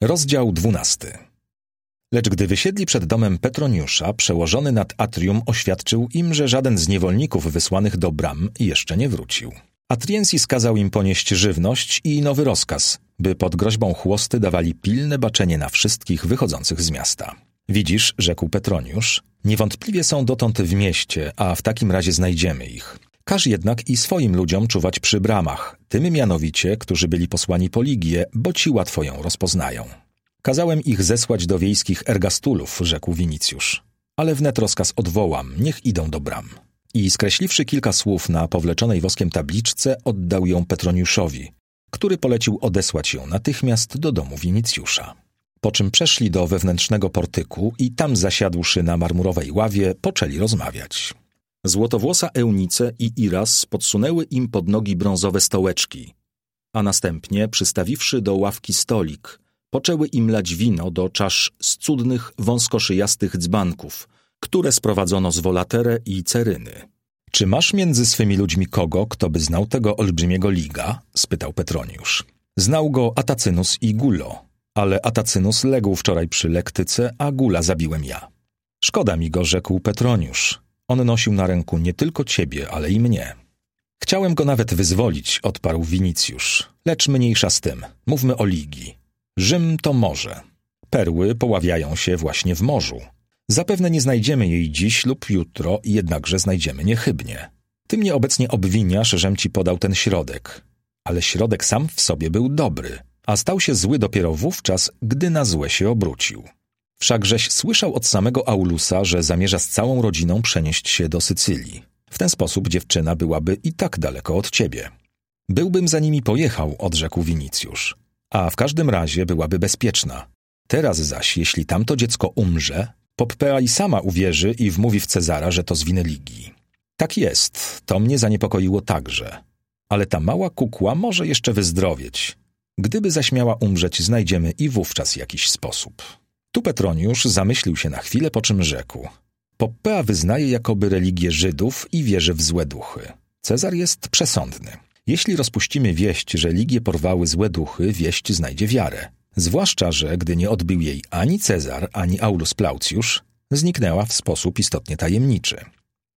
Rozdział 12. Lecz gdy wysiedli przed domem Petroniusza, przełożony nad atrium oświadczył im, że żaden z niewolników wysłanych do bram jeszcze nie wrócił. Atriensis kazał im ponieść żywność i nowy rozkaz, by pod groźbą chłosty dawali pilne baczenie na wszystkich wychodzących z miasta. Widzisz, rzekł Petroniusz, niewątpliwie są dotąd w mieście, a w takim razie znajdziemy ich. Każ jednak i swoim ludziom czuwać przy bramach, tym mianowicie, którzy byli posłani po Ligię, bo ci łatwo ją rozpoznają. Kazałem ich zesłać do wiejskich ergastulów, rzekł Winicjusz. Ale wnet rozkaz odwołam, niech idą do bram. I skreśliwszy kilka słów na powleczonej woskiem tabliczce, oddał ją Petroniuszowi, który polecił odesłać ją natychmiast do domu Winicjusza. Po czym przeszli do wewnętrznego portyku i tam zasiadłszy na marmurowej ławie, poczęli rozmawiać. Złotowłosa Eunice i Iras podsunęły im pod nogi brązowe stołeczki, a następnie, przystawiwszy do ławki stolik, poczęły im lać wino do czasz z cudnych, wąskoszyjastych dzbanków, które sprowadzono z Volaterrae i Ceryny. Czy masz między swymi ludźmi kogo, kto by znał tego olbrzymiego Liga? Spytał Petroniusz. Znał go Atacynus i Gulo, ale Atacynus legł wczoraj przy lektyce, a Gula zabiłem ja. Szkoda mi go, rzekł Petroniusz. On nosił na ręku nie tylko ciebie, ale i mnie. Chciałem go nawet wyzwolić, odparł Winicjusz. Lecz mniejsza z tym. Mówmy o Ligii. Rzym to morze. Perły poławiają się właśnie w morzu. Zapewne nie znajdziemy jej dziś lub jutro, jednakże znajdziemy niechybnie. Ty mnie obecnie obwiniasz, żem ci podał ten środek. Ale środek sam w sobie był dobry, a stał się zły dopiero wówczas, gdy na złe się obrócił. Wszakżeś słyszał od samego Aulusa, że zamierza z całą rodziną przenieść się do Sycylii. W ten sposób dziewczyna byłaby i tak daleko od ciebie. Byłbym za nimi pojechał, odrzekł Winicjusz. A w każdym razie byłaby bezpieczna. Teraz zaś, jeśli tamto dziecko umrze, Poppea i sama uwierzy i wmówi w Cezara, że to z winy Ligii. Tak jest, to mnie zaniepokoiło także. Ale ta mała kukła może jeszcze wyzdrowieć. Gdyby zaś miała umrzeć, znajdziemy i wówczas jakiś sposób. Tu Petroniusz zamyślił się na chwilę, po czym rzekł. Poppea wyznaje jakoby religię Żydów i wierzy w złe duchy. Cezar jest przesądny. Jeśli rozpuścimy wieść, że Ligię porwały złe duchy, wieść znajdzie wiarę. Zwłaszcza, że gdy nie odbił jej ani Cezar, ani Aulus Plaucjusz, zniknęła w sposób istotnie tajemniczy.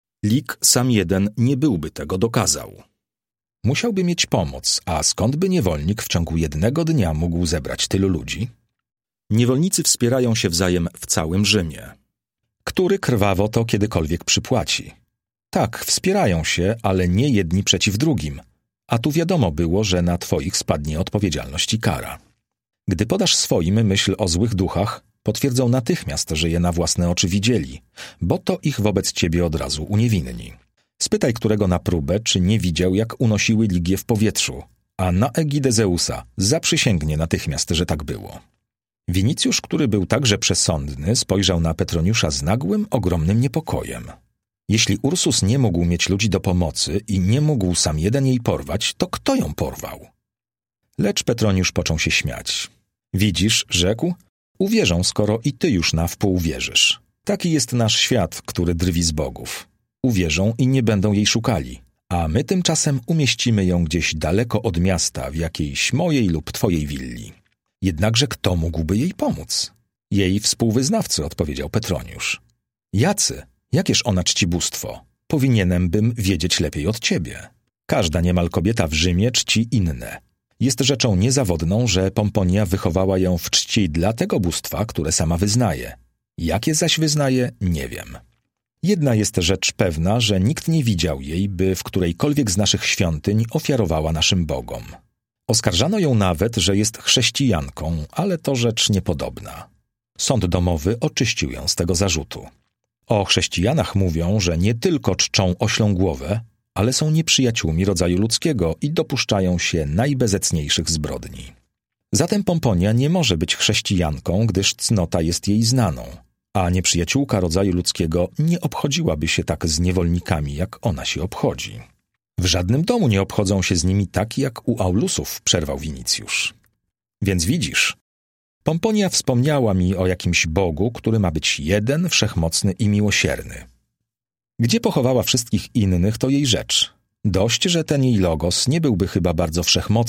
Lig sam jeden nie byłby tego dokazał. Musiałby mieć pomoc, a skąd by niewolnik w ciągu jednego dnia mógł zebrać tylu ludzi? Niewolnicy wspierają się wzajem w całym Rzymie. Który krwawo to kiedykolwiek przypłaci? Tak, wspierają się, ale nie jedni przeciw drugim. A tu wiadomo było, że na twoich spadnie odpowiedzialność i kara. Gdy podasz swoim myśl o złych duchach, potwierdzą natychmiast, że je na własne oczy widzieli, bo to ich wobec ciebie od razu uniewinni. Spytaj którego na próbę, czy nie widział, jak unosiły Ligię w powietrzu, a na egidę Zeusa zaprzysięgnie natychmiast, że tak było. Winicjusz, który był także przesądny, spojrzał na Petroniusza z nagłym, ogromnym niepokojem. Jeśli Ursus nie mógł mieć ludzi do pomocy i nie mógł sam jeden jej porwać, to kto ją porwał? Lecz Petroniusz począł się śmiać. Widzisz, rzekł, uwierzą, skoro i ty już na wpół wierzysz. Taki jest nasz świat, który drwi z bogów. Uwierzą i nie będą jej szukali, a my tymczasem umieścimy ją gdzieś daleko od miasta, w jakiejś mojej lub twojej willi. Jednakże kto mógłby jej pomóc? Jej współwyznawcy, odpowiedział Petroniusz. Jacy? Jakież ona czci bóstwo? Powinienem bym wiedzieć lepiej od ciebie. Każda niemal kobieta w Rzymie czci inne. Jest rzeczą niezawodną, że Pomponia wychowała ją w czci dla tego bóstwa, które sama wyznaje. Jakie zaś wyznaje, nie wiem. Jedna jest rzecz pewna, że nikt nie widział jej, by w którejkolwiek z naszych świątyń ofiarowała naszym bogom. Oskarżano ją nawet, że jest chrześcijanką, ale to rzecz niepodobna. Sąd domowy oczyścił ją z tego zarzutu. O chrześcijanach mówią, że nie tylko czczą oślą głowę, ale są nieprzyjaciółmi rodzaju ludzkiego i dopuszczają się najbezecniejszych zbrodni. Zatem Pomponia nie może być chrześcijanką, gdyż cnota jest jej znaną, a nieprzyjaciółka rodzaju ludzkiego nie obchodziłaby się tak z niewolnikami, jak ona się obchodzi. W żadnym domu nie obchodzą się z nimi tak, jak u Aulusów, przerwał Winicjusz. Więc widzisz, Pomponia wspomniała mi o jakimś Bogu, który ma być jeden, wszechmocny i miłosierny. Gdzie pochowała wszystkich innych, to jej rzecz. Dość, że ten jej logos nie byłby chyba bardzo wszechmocny,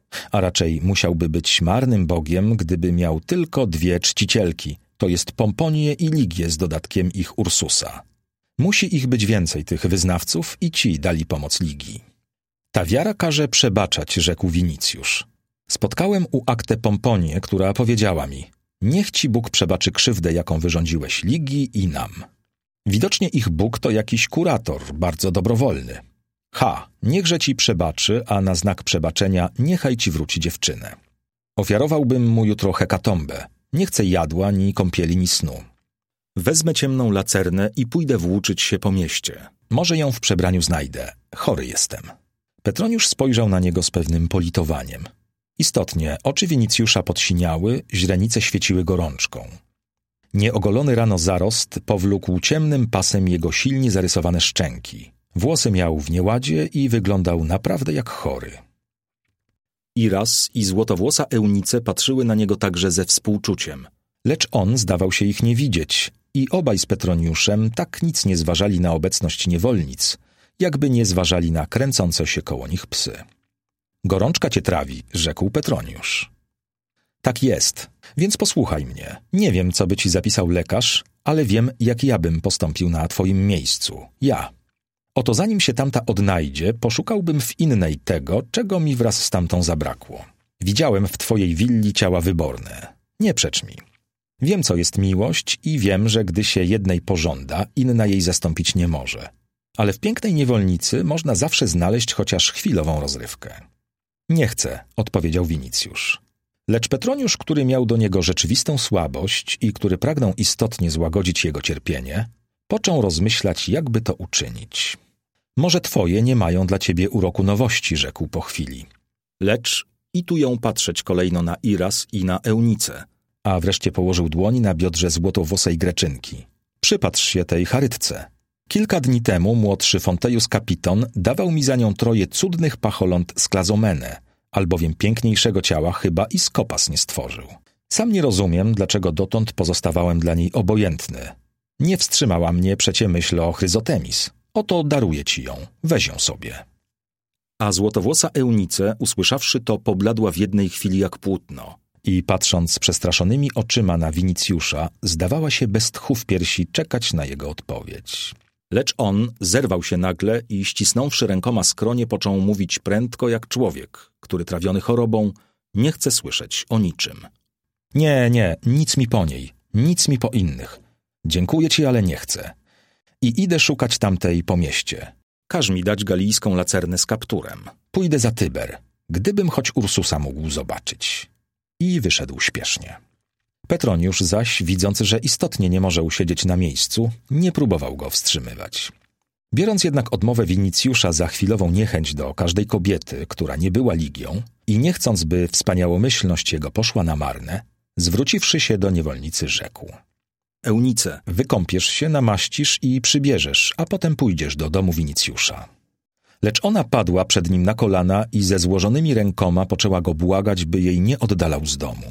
a raczej musiałby być marnym bogiem, gdyby miał tylko 2 czcicielki, to jest Pomponię i Ligię z dodatkiem ich Ursusa. Musi ich być więcej, tych wyznawców, i ci dali pomoc Ligii. Ta wiara każe przebaczać, rzekł Winicjusz. Spotkałem u Acte Pomponię, która powiedziała mi: niech ci Bóg przebaczy krzywdę, jaką wyrządziłeś Ligii i nam. Widocznie ich Bóg to jakiś kurator, bardzo dobrowolny. Niechże ci przebaczy, a na znak przebaczenia niechaj ci wróci dziewczynę. Ofiarowałbym mu jutro hekatombę. Nie chcę jadła, ni kąpieli, ni snu. Wezmę ciemną lacernę i pójdę włóczyć się po mieście. Może ją w przebraniu znajdę. Chory jestem. Petroniusz spojrzał na niego z pewnym politowaniem. Istotnie, oczy Winicjusza podsiniały, źrenice świeciły gorączką. Nieogolony rano zarost powlókł ciemnym pasem jego silnie zarysowane szczęki. Włosy miał w nieładzie i wyglądał naprawdę jak chory. Iras i złotowłosa Eunice patrzyły na niego także ze współczuciem. Lecz on zdawał się ich nie widzieć i obaj z Petroniuszem tak nic nie zważali na obecność niewolnic, jakby nie zważali na kręcące się koło nich psy. Gorączka cię trawi, rzekł Petroniusz. Tak jest, więc posłuchaj mnie. Nie wiem, co by ci zapisał lekarz, ale wiem, jak ja bym postąpił na twoim miejscu. Ja. Oto zanim się tamta odnajdzie, poszukałbym w innej tego, czego mi wraz z tamtą zabrakło. Widziałem w twojej willi ciała wyborne. Nie przecz mi. Wiem, co jest miłość i wiem, że gdy się jednej pożąda, inna jej zastąpić nie może. Ale w pięknej niewolnicy można zawsze znaleźć chociaż chwilową rozrywkę. Nie chcę, odpowiedział Winicjusz. Lecz Petroniusz, który miał do niego rzeczywistą słabość i który pragnął istotnie złagodzić jego cierpienie, począł rozmyślać, jakby to uczynić. Może twoje nie mają dla ciebie uroku nowości, rzekł po chwili. Lecz i tu ją patrzeć kolejno na Iras i na Eunicę, a wreszcie położył dłoń na biodrze złotowłosej Greczynki. Przypatrz się tej charytce. Kilka dni temu młodszy Fonteius Kapiton dawał mi za nią 3 cudnych pacholąt z Klazomene, albowiem piękniejszego ciała chyba i Skopas nie stworzył. Sam nie rozumiem, dlaczego dotąd pozostawałem dla niej obojętny. Nie wstrzymała mnie przecie myśl o Chryzotemis. Oto daruję ci ją, weź ją sobie. A złotowłosa Eunice, usłyszawszy to, pobladła w jednej chwili jak płótno i patrząc przestraszonymi oczyma na Winicjusza, zdawała się bez tchu w piersi czekać na jego odpowiedź. Lecz on zerwał się nagle i ścisnąwszy rękoma skronie, począł mówić prędko jak człowiek, który trawiony chorobą nie chce słyszeć o niczym. Nie, nic mi po niej, nic mi po innych. Dziękuję ci, ale nie chcę. I idę szukać tamtej po mieście. Każ mi dać galijską lacernę z kapturem. Pójdę za Tyber, gdybym choć Ursusa mógł zobaczyć. I wyszedł śpiesznie. Petroniusz zaś, widząc, że istotnie nie może usiedzieć na miejscu, nie próbował go wstrzymywać. Biorąc jednak odmowę Winicjusza za chwilową niechęć do każdej kobiety, która nie była Ligią, i nie chcąc, by wspaniałomyślność jego poszła na marne, zwróciwszy się do niewolnicy, rzekł: Eunice, wykąpiesz się, namaścisz i przybierzesz, a potem pójdziesz do domu Winicjusza. Lecz ona padła przed nim na kolana i ze złożonymi rękoma poczęła go błagać, by jej nie oddalał z domu.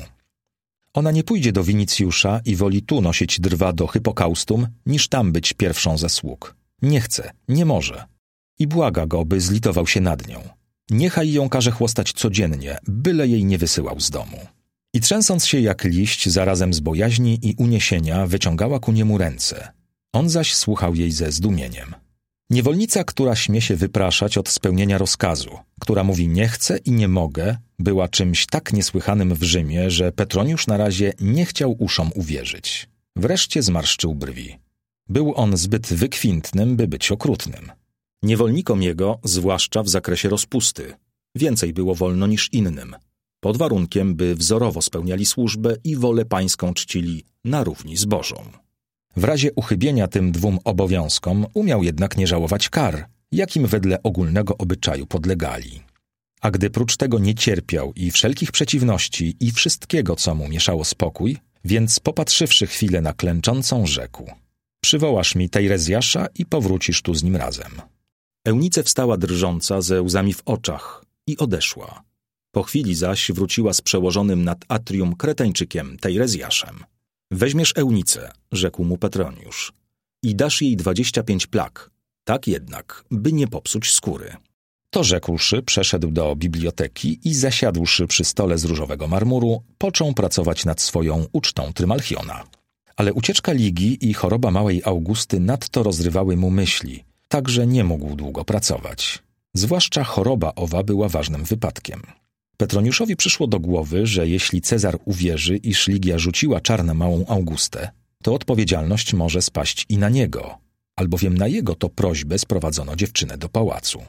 Ona nie pójdzie do Winicjusza i woli tu nosić drwa do Hypokaustum, niż tam być pierwszą ze sług. Nie chce, nie może. I błaga go, by zlitował się nad nią. Niechaj ją każe chłostać codziennie, byle jej nie wysyłał z domu. I trzęsąc się jak liść, zarazem z bojaźni i uniesienia, wyciągała ku niemu ręce. On zaś słuchał jej ze zdumieniem. Niewolnica, która śmie się wypraszać od spełnienia rozkazu, która mówi nie chcę i nie mogę, była czymś tak niesłychanym w Rzymie, że Petroniusz na razie nie chciał uszom uwierzyć. Wreszcie zmarszczył brwi. Był on zbyt wykwintnym, by być okrutnym. Niewolnikom jego, zwłaszcza w zakresie rozpusty, więcej było wolno niż innym, pod warunkiem, by wzorowo spełniali służbę i wolę pańską czcili na równi z Bożą. W razie uchybienia tym 2 obowiązkom umiał jednak nie żałować kar, jakim wedle ogólnego obyczaju podlegali. A gdy prócz tego nie cierpiał i wszelkich przeciwności i wszystkiego, co mu mieszało spokój, więc popatrzywszy chwilę na klęczącą, rzekł: przywołasz mi Teirezjasza i powrócisz tu z nim razem. Eunice wstała drżąca, ze łzami w oczach i odeszła. Po chwili zaś wróciła z przełożonym nad atrium Kretańczykiem Teirezjaszem. Weźmiesz Eunicę, rzekł mu Petroniusz, i dasz jej 25 plag, tak jednak, by nie popsuć skóry. To rzekłszy, przeszedł do biblioteki i zasiadłszy przy stole z różowego marmuru, począł pracować nad swoją ucztą Trymalchiona. Ale ucieczka Ligi i choroba małej Augusty nadto rozrywały mu myśli, tak że nie mógł długo pracować. Zwłaszcza choroba owa była ważnym wypadkiem. Petroniuszowi przyszło do głowy, że jeśli Cezar uwierzy, iż Ligia rzuciła czar na małą Augustę, to odpowiedzialność może spaść i na niego, albowiem na jego to prośbę sprowadzono dziewczynę do pałacu.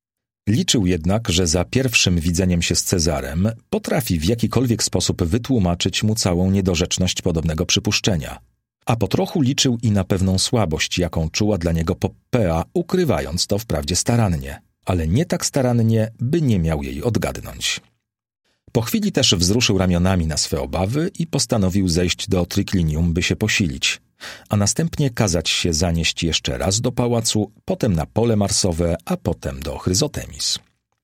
Liczył jednak, że za pierwszym widzeniem się z Cezarem potrafi w jakikolwiek sposób wytłumaczyć mu całą niedorzeczność podobnego przypuszczenia, a po trochu liczył i na pewną słabość, jaką czuła dla niego Poppea, ukrywając to wprawdzie starannie, ale nie tak starannie, by nie miał jej odgadnąć. Po chwili też wzruszył ramionami na swe obawy i postanowił zejść do Triclinium, by się posilić, a następnie kazać się zanieść jeszcze raz do pałacu, potem na pole marsowe, a potem do Chryzotemis.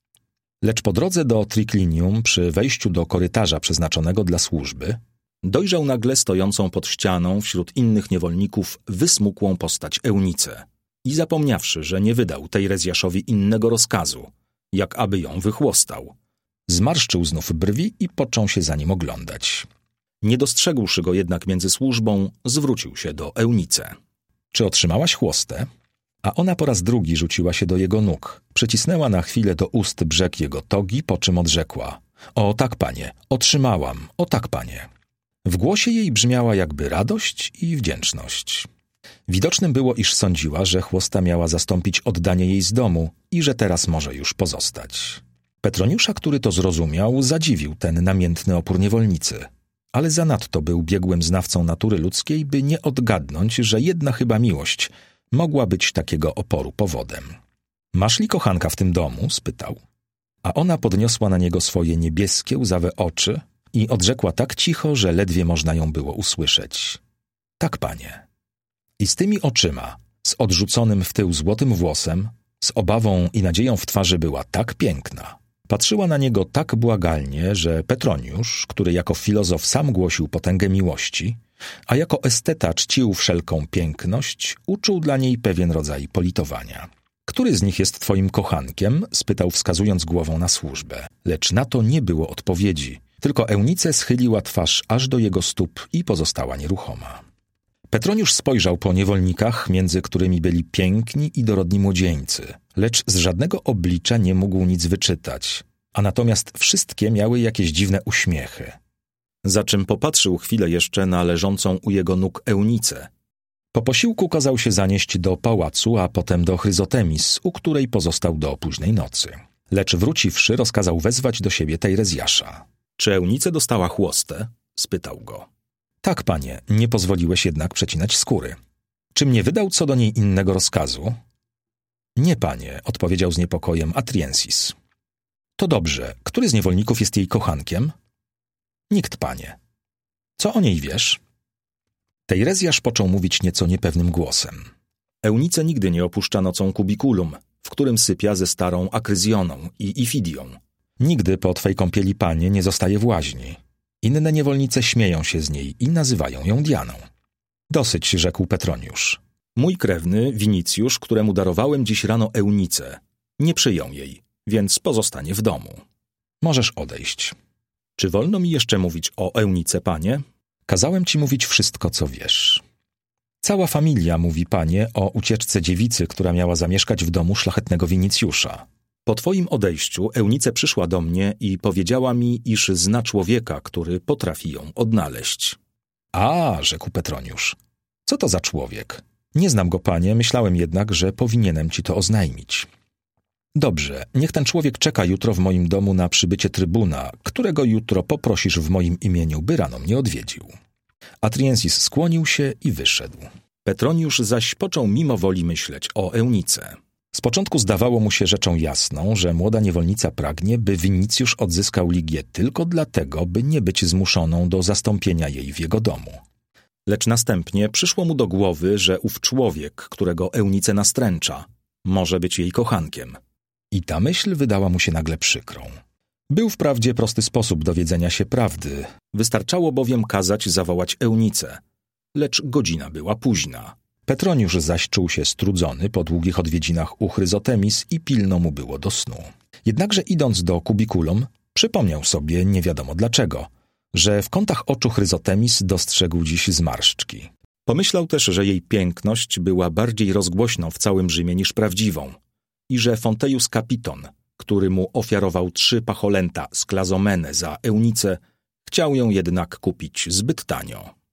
Lecz po drodze do Triclinium, przy wejściu do korytarza przeznaczonego dla służby, dojrzał nagle stojącą pod ścianą wśród innych niewolników wysmukłą postać Eunicę i zapomniawszy, że nie wydał Teirezjaszowi innego rozkazu, jak aby ją wychłostał, zmarszczył znów brwi i począł się za nim oglądać. Nie dostrzegłszy go jednak między służbą, zwrócił się do Eunice. Czy otrzymałaś chłostę? A ona po raz drugi rzuciła się do jego nóg, przycisnęła na chwilę do ust brzeg jego togi, po czym odrzekła: o tak, panie, otrzymałam, o tak, panie. W głosie jej brzmiała jakby radość i wdzięczność. Widocznym było, iż sądziła, że chłosta miała zastąpić oddanie jej z domu i że teraz może już pozostać. Petroniusza, który to zrozumiał, zadziwił ten namiętny opór niewolnicy, ale zanadto był biegłym znawcą natury ludzkiej, by nie odgadnąć, że jedna chyba miłość mogła być takiego oporu powodem. Masz li kochanka w tym domu? Spytał. A ona podniosła na niego swoje niebieskie, łzawe oczy i odrzekła tak cicho, że ledwie można ją było usłyszeć. Tak, panie. I z tymi oczyma, z odrzuconym w tył złotym włosem, z obawą i nadzieją w twarzy była tak piękna. Patrzyła na niego tak błagalnie, że Petroniusz, który jako filozof sam głosił potęgę miłości, a jako esteta czcił wszelką piękność, uczuł dla niej pewien rodzaj politowania. Który z nich jest twoim kochankiem? Spytał, wskazując głową na służbę. Lecz na to nie było odpowiedzi, tylko Eunice schyliła twarz aż do jego stóp i pozostała nieruchoma. Petroniusz spojrzał po niewolnikach, między którymi byli piękni i dorodni młodzieńcy, lecz z żadnego oblicza nie mógł nic wyczytać, a natomiast wszystkie miały jakieś dziwne uśmiechy. Za czym popatrzył chwilę jeszcze na leżącą u jego nóg Eunicę. Po posiłku kazał się zanieść do pałacu, a potem do Chryzotemis, u której pozostał do późnej nocy. Lecz wróciwszy, rozkazał wezwać do siebie Teirezjasza. Czy Eunice dostała chłostę? Spytał go. Tak, panie, nie pozwoliłeś jednak przecinać skóry. Czym nie wydał co do niej innego rozkazu? Nie, panie, odpowiedział z niepokojem Atriensis. To dobrze, który z niewolników jest jej kochankiem? Nikt, panie. Co o niej wiesz? Teirezjasz począł mówić nieco niepewnym głosem. Eunice nigdy nie opuszcza nocą kubikulum, w którym sypia ze starą Akryzjoną i Ifidią. Nigdy po twej kąpieli, panie, nie zostaje w łaźni. Inne niewolnice śmieją się z niej i nazywają ją Dianą. Dosyć, rzekł Petroniusz. Mój krewny, Winicjusz, któremu darowałem dziś rano Eunicę, nie przyjął jej, więc pozostanie w domu. Możesz odejść. Czy wolno mi jeszcze mówić o Eunice, panie? Kazałem ci mówić wszystko, co wiesz. Cała familia mówi, panie, o ucieczce dziewicy, która miała zamieszkać w domu szlachetnego Winicjusza. Po twoim odejściu Eunice przyszła do mnie i powiedziała mi, iż zna człowieka, który potrafi ją odnaleźć. A, rzekł Petroniusz. Co to za człowiek? Nie znam go, panie, myślałem jednak, że powinienem ci to oznajmić. Dobrze, niech ten człowiek czeka jutro w moim domu na przybycie trybuna, którego jutro poprosisz w moim imieniu, by rano mnie odwiedził. Atriensis skłonił się i wyszedł. Petroniusz zaś począł mimo woli myśleć o Eunice. Z początku zdawało mu się rzeczą jasną, że młoda niewolnica pragnie, by Winicjusz odzyskał Ligię tylko dlatego, by nie być zmuszoną do zastąpienia jej w jego domu. Lecz następnie przyszło mu do głowy, że ów człowiek, którego Eunice nastręcza, może być jej kochankiem. I ta myśl wydała mu się nagle przykrą. Był wprawdzie prosty sposób dowiedzenia się prawdy, wystarczało bowiem kazać zawołać Eunicę, lecz godzina była późna. Petroniusz zaś czuł się strudzony po długich odwiedzinach u Chryzotemis i pilno mu było do snu. Jednakże idąc do kubikulum, przypomniał sobie, nie wiadomo dlaczego, że w kątach oczu Chryzotemis dostrzegł dziś zmarszczki. Pomyślał też, że jej piękność była bardziej rozgłośną w całym Rzymie niż prawdziwą i że Fonteius Capiton, który mu ofiarował 3 pacholęta z Klazomenę za Eunicę, chciał ją jednak kupić zbyt tanio.